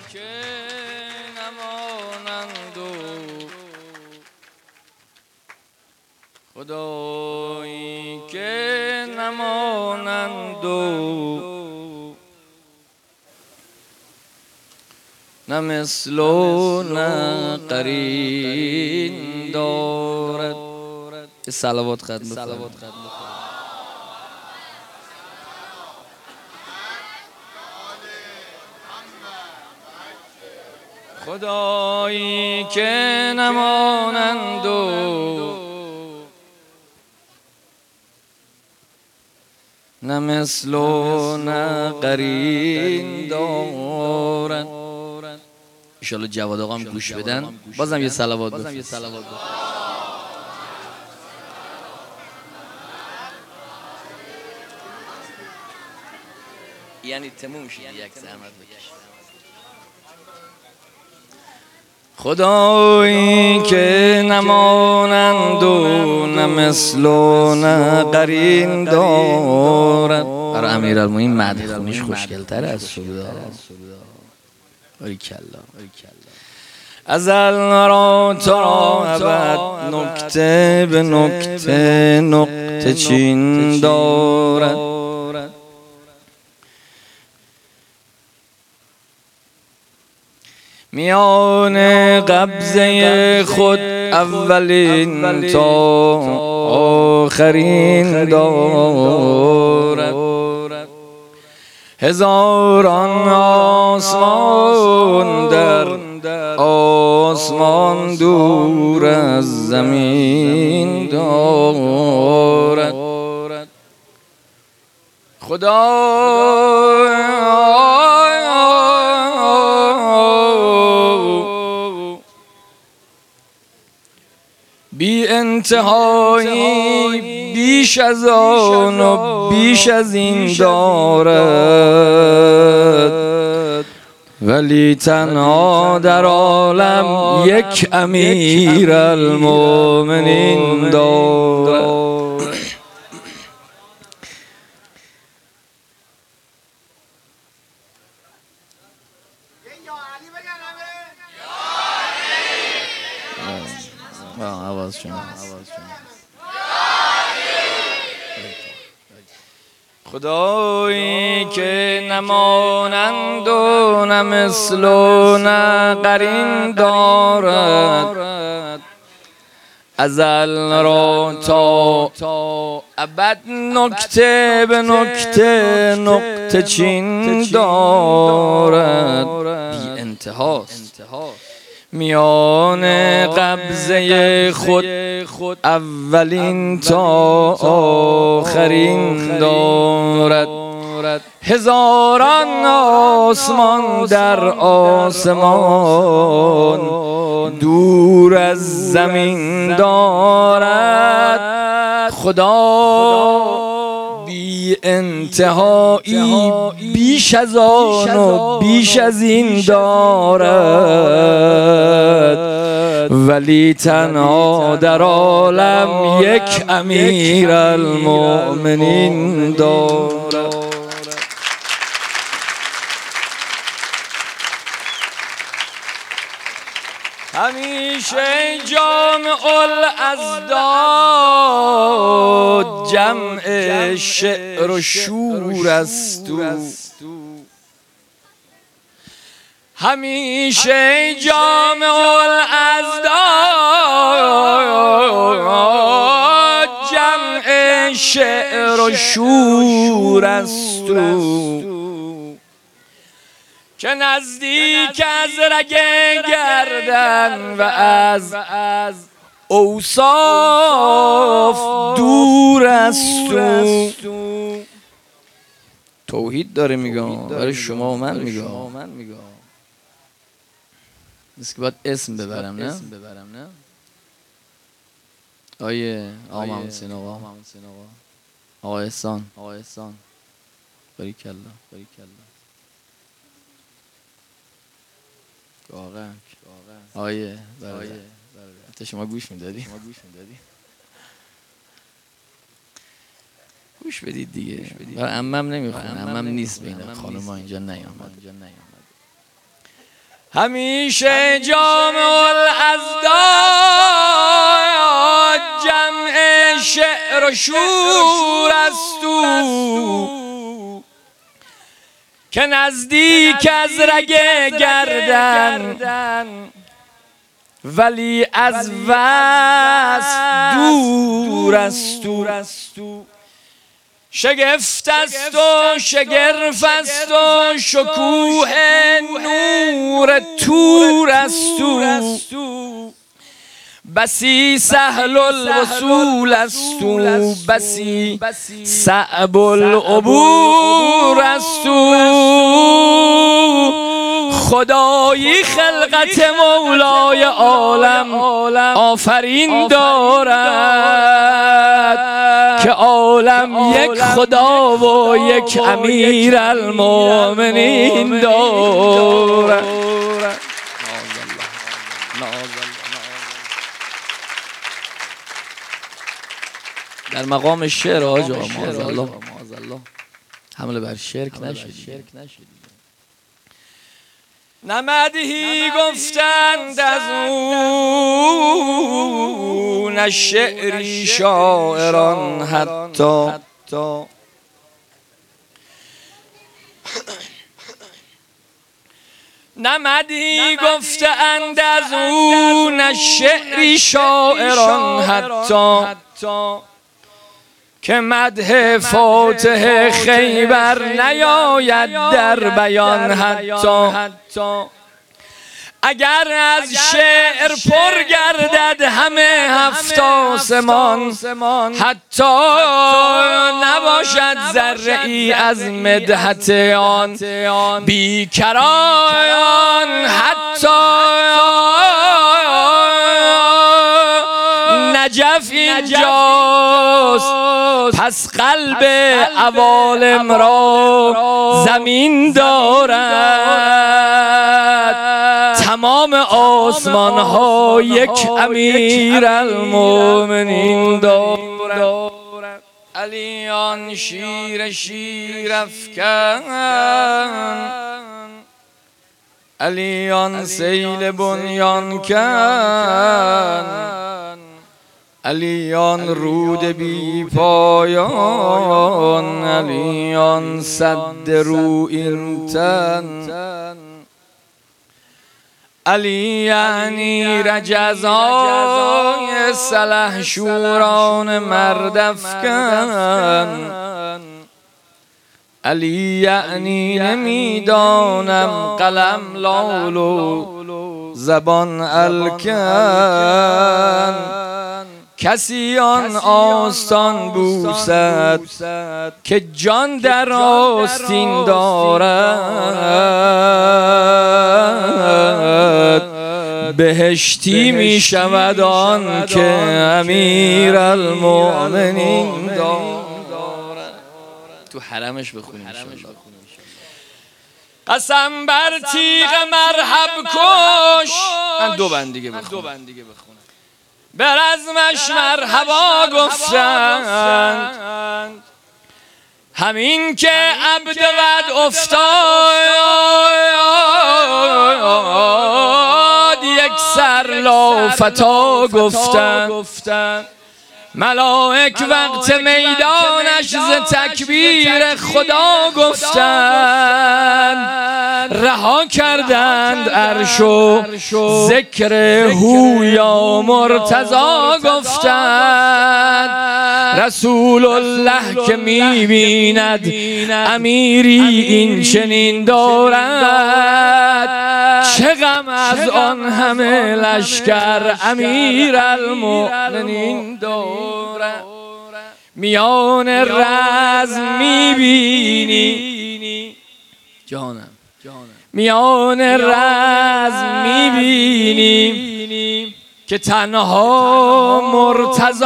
که نمانند و خدایی که نمانند و نه مثل و نه قرین دارد. صلوات ختم بفرمایید. خدایی که نمانند و نه مثل و نه قرین دارد. انشالله جواد آقا هم گوش بدن. بازم یه صلوات بفرمایید. یعنی تموم شد یک زحمت بکش. خدایی که نمانند و نه مثل و نه قرین دارد. برای امیرالمومنین مدح خونیش خوشگل‌تر از سودا. باریکلا. ازل را تا ابد نکته به نکته نقطه چین دارد. میان قبضه خود اولین تا آخرین دارد. هزاران آسمان در آسمان دور از زمین دارد. خدا بی انتهایی بیش از آن و بیش از این دارد. ولی تنها در عالم یک امیرالمومنین دارد. آواز شما. خدایی که نمانند و نه مثل و نه قرین دارد. ازل را تا ابد نکته به نکته نقطه چین دارد. بی انتهاست. میان قبضه خود اولین تا آخرین دارد. هزاران آسمان در آسمان دور از زمین دارد. خدا بی انتهایی بیش از آن و بیش از این دارد. ولی تنها در عالم یک امیرالمومنین دارد. همیشه جامع الازداد جمع شعر و شور است او. همیشه جامع الازداد جمع شعر و شور است او. که نزدیک از رگ گردن و از اوصاف دور است او. توحید داره میگم، برای شما و من میگم. نیست که باید اسم ببرم نه؟ آیه آقا محمد حسین آقا، آقا احسان، باریکلا. واقعا آیه برادر شما گوش میدادی؟ گوش بدید دیگه. برای عمم نمیخونه، عمم نیست بین خانم ها اینجا نیامد. همیشه جامع الازداد جمع شعر و شور است او، که نزدیک از رگ گردن ولی از وصل دور است او. شگفت است و شگرف است و شکوه نور طور است او، بسی سهل الوصول است او، بسی صعب العبور است او. خدایی خلقت مولای عالم آفرین دارد، که عالم یک خدا و یک امیر المؤمنین دارد. در مقام شعر آجا معاذالله حمله بر شرک نشد. نمدهی گفتند از او، نه شعری شاعران حتی. نمدهی گفتند از او، نه شعری شاعران حتی، که مدح فاتح خیبر نیاید در بیان حتی. اگر از شعر پر گردد همه هفت آسمان، حتی نباشد ذره‌ای از مدحت آن بیکران حتی. نجف اینجاست پس قلب عوالم را زمین دارد، تمام آسمان ها یک امیر المؤمنین دارد. علیان شیر افکن، علیان سیل بنیان کن، علیان رود بی پایان، علیان سد رو این تن. علی یعنی رجزای سلحشوران مردافکن، علی یعنی نمیدانم قلم لال و زبان الکن. کسی آن آستان بوسد که جان در آستین دارد، بهشتی می شود آن که امیر المؤمنین دارد. تو حرمش بخونیم قسم بر تیغ مرحب کش. من دو بند دیگه بخونم. به رزمش مرحبا گفتند، همین که عبد ود افتاد یک سر لافتا گفتند. ملائک وقت میدانش ز تکبیر خدا گفتند، رها کردند عرش و ذکر هویا مرتضی گفتند. رسول الله که میبیند امیری این چنین دارد، چه غم از آن همه لشکر امیر المؤمنین دارد. میان رزم میبینی جانم، میان رزم میبینی که تنها مرتضی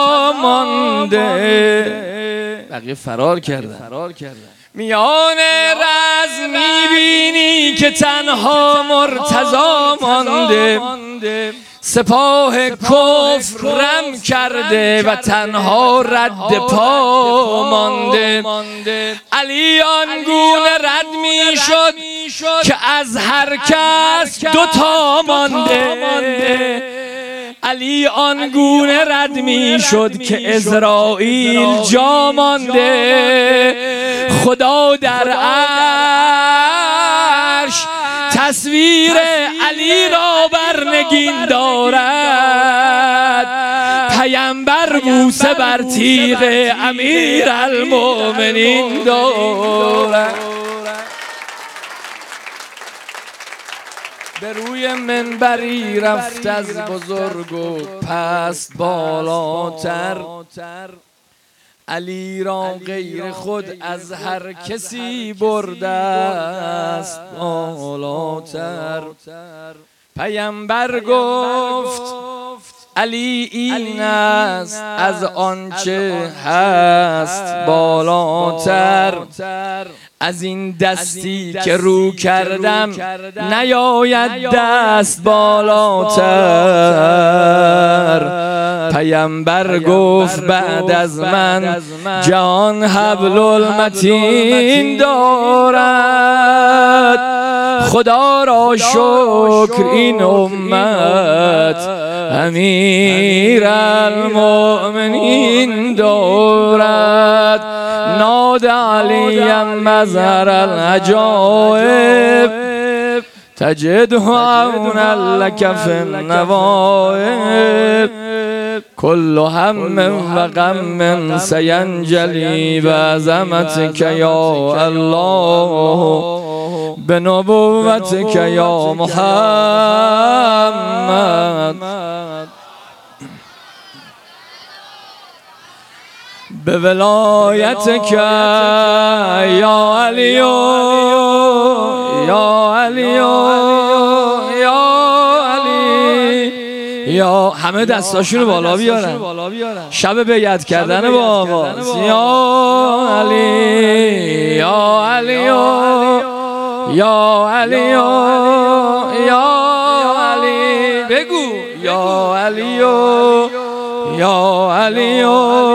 مانده، بقیه فرار کردن. میان رزم میبینی که تنها مرتضی مانده، سپاه کفر رم کرده و تنها رد پا مانده. علی آنگونه رد می شد که از هر کس دوتا مانده. علی آنگونه رد می شد که اسرائیل جا مانده. خدا در عرش تصویر علی را بر نگین دارد. پیامبر بوسه بر تیغ امیرالمؤمنین دارد. به روی منبری رفت از بزرگ و پست بالاتر. علی را غیر خود از هر کسی برده است بالاتر. پیامبر گفت علی این است از آنچه هست بالاتر. از این دستی که رو کردم نیاید دست بالاتر. پیامبر گفت بعد از من جهان حبل المتین دارد. خدا را شکر این امت امیرالمؤمنین دارد. ناد علی مظهر العجائب تجده عونا لک فی النوائب. کل هم و غم سینجلی بعظمتک یا الله بنبوتک یا محمد. به ولایتک یا علی یا علی یا علی. یا همه دستاشونو بالا بیارن شب بیعت کردن با آواز. یا علی یا علی یا علی یا علی. بگو یا علی یا علی